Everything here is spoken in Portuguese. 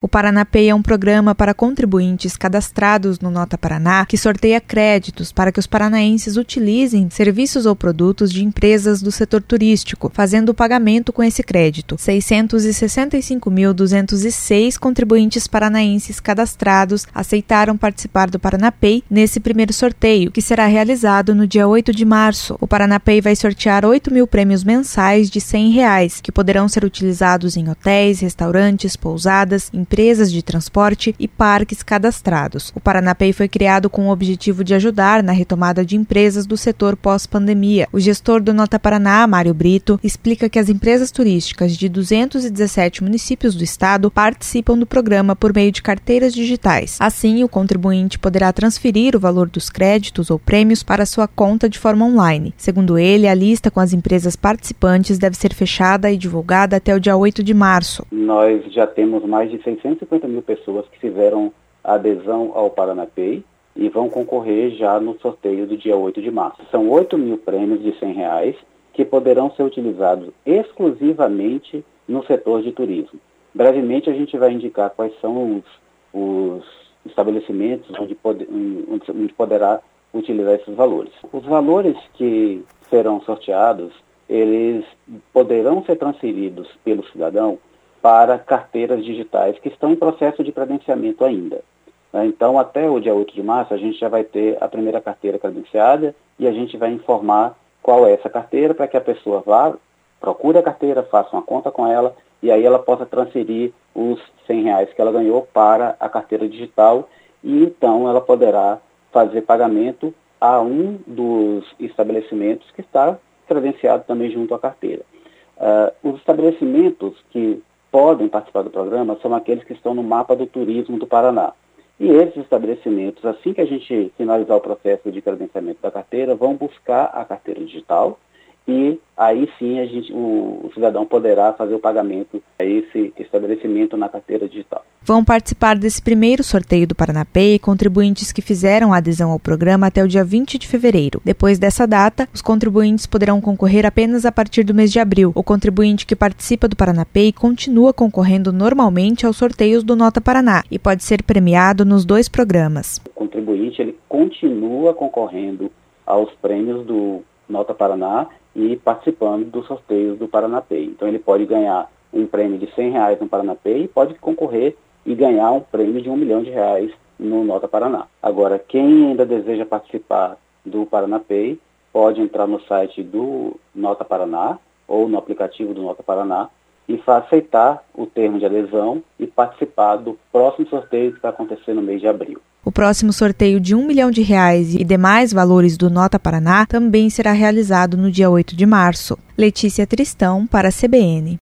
Paranapay é um programa para contribuintes cadastrados no Nota Paraná que sorteia créditos para que os paranaenses utilizem serviços ou produtos de empresas do setor turístico, fazendo o pagamento com esse crédito. 665.206 contribuintes paranaenses cadastrados aceitaram participar do Paranapay nesse primeiro sorteio, que será realizado no dia 8 de março. O Paranapay vai sortear 8.000 prêmios mensais de R$100, que poderão ser utilizados em hotéis, restaurantes, pousadas, empresas de transporte e parques cadastrados. O Paranapay foi criado com o objetivo de ajudar na retomada de empresas do setor pós-pandemia. O gestor do Nota Paraná, Mário Brito, explica que as empresas turísticas de 217 municípios do estado participam do programa por meio de carteiras digitais. Assim, o contribuinte poderá transferir o valor dos créditos ou prêmios para sua conta de forma online. Segundo ele, a lista com as empresas participantes deve ser fechada e divulgada até o dia 8 de março. Nós já temos mais de 650 mil pessoas que fizeram a adesão ao Paranapay e vão concorrer já no sorteio do dia 8 de março. São 8.000 prêmios de R$100 que poderão ser utilizados exclusivamente no setor de turismo. Brevemente a gente vai indicar quais são os estabelecimentos onde poderá utilizar esses valores. Os valores que serão sorteados, eles poderão ser transferidos pelo cidadão para carteiras digitais que estão em processo de credenciamento ainda. Então, até o dia 8 de março, a gente já vai ter a primeira carteira credenciada e a gente vai informar qual é essa carteira para que a pessoa vá, procure a carteira, faça uma conta com ela e aí ela possa transferir os R$100 que ela ganhou para a carteira digital e então ela poderá fazer pagamento a um dos estabelecimentos que está credenciado também junto à carteira. Os estabelecimentos que podem participar do programa são aqueles que estão no mapa do turismo do Paraná. E esses estabelecimentos, assim que a gente finalizar o processo de credenciamento da carteira, vão buscar a carteira digital e aí sim o cidadão poderá fazer o pagamento a esse estabelecimento na carteira digital. Vão participar desse primeiro sorteio do Paranapay contribuintes que fizeram a adesão ao programa até o dia 20 de fevereiro. Depois dessa data, os contribuintes poderão concorrer apenas a partir do mês de abril. O contribuinte que participa do Paranapay continua concorrendo normalmente aos sorteios do Nota Paraná e pode ser premiado nos dois programas. O contribuinte ele continua concorrendo aos prêmios do Nota Paraná e participando dos sorteios do Paranapay. Então ele pode ganhar um prêmio de R$100 no Paranapay e pode concorrer e ganhar um prêmio de R$1 milhão no Nota Paraná. Agora, quem ainda deseja participar do Paranapay pode entrar no site do Nota Paraná ou no aplicativo do Nota Paraná e aceitar o termo de adesão e participar do próximo sorteio que vai acontecer no mês de abril. O próximo sorteio de R$1 milhão e demais valores do Nota Paraná também será realizado no dia 8 de março. Letícia Tristão, para a CBN.